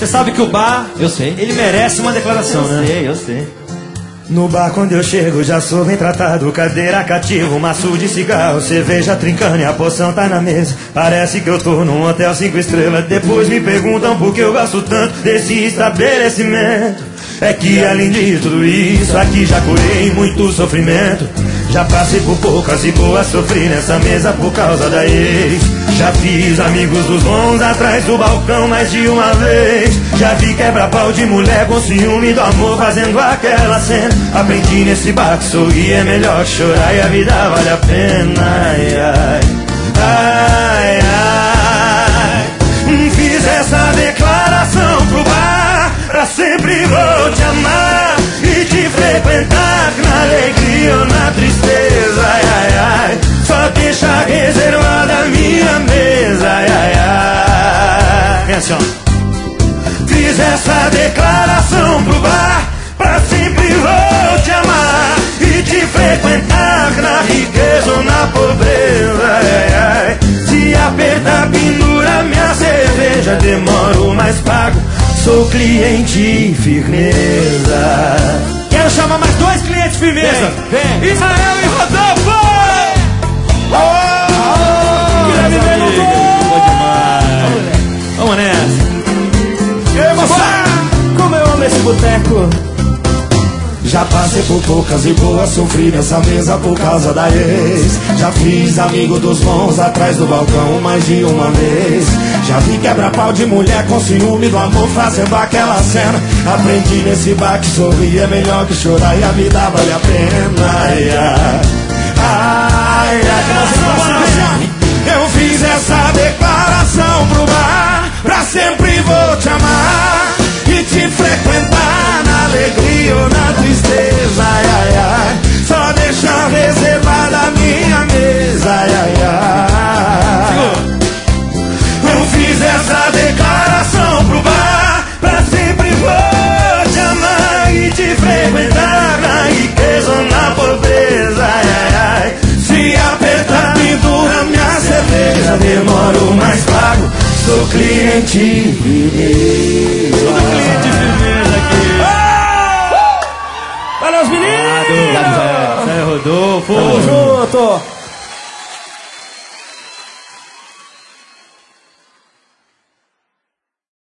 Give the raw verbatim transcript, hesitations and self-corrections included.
Você sabe que o bar, eu sei, ele merece uma declaração, eu né? Eu sei, eu sei. No bar quando eu chego já sou bem tratado. Cadeira cativa, um maço de cigarro, cerveja trincando e a poção tá na mesa. Parece que eu tô num hotel cinco estrelas. Depois me perguntam por que eu gosto tanto desse estabelecimento. É que além de tudo isso, aqui já curei muito sofrimento. Já passei por poucas e boas, sofri nessa mesa por causa da ex. Já fiz amigos dos bons atrás do balcão mais de uma vez. Já vi quebra-pau de mulher com ciúme do amor fazendo aquela cena. Aprendi nesse bar que sorrir é melhor que chorar e a vida vale a pena. Ai, ai, ai, ai. Fiz essa declaração pro bar, pra sempre vou te amar e te frequentar na alegria ou na tristeza. Ai, ai, ai. Só deixa reservada a minha mesa. Ai, ai, ai. Vem assim, ó. Fiz essa declaração pro bar, pra sempre vou te amar e te frequentar na riqueza ou na pobreza. Ai, ai. Se apertar, pendura minha cerveja, demoro, mas pago. Sou cliente firmeza. Quero chamar mais dois clientes firmeza. Vem. Israel e Rodolfo! Oh, oh, Guilherme Veludo! Bom demais. Vamos nessa. E aí, moçada? Como eu amo esse boteco. Já passei por poucas e boas, sofri nessa mesa por causa da ex. Já fiz amigo dos bons atrás do balcão mais de uma vez. Já vi quebra-pau de mulher com ciúme do amor fazendo aquela cena. Aprendi nesse bar que sorrir é melhor que chorar e a vida vale a pena. Ai, ai, ai, ai. Eu fiz essa declaração pro bar, pra sempre vou te amar e te frequentar na alegria ou na tristeza. Ai, ai, ai. Só deixar reservada a minha mesa. Ai, ai, ai. Eu fiz essa declaração pro bar, pra sempre vou te amar e te frequentar na riqueza ou na pobreza. Ai, ai, ai. Se apertar, pendura minha cerveja, demoro, mas pago. Sou cliente firmeza. Tudo cliente firmeza aqui. Para os meninos! Obrigado, Zé. Zé Rodolfo. Tamo junto!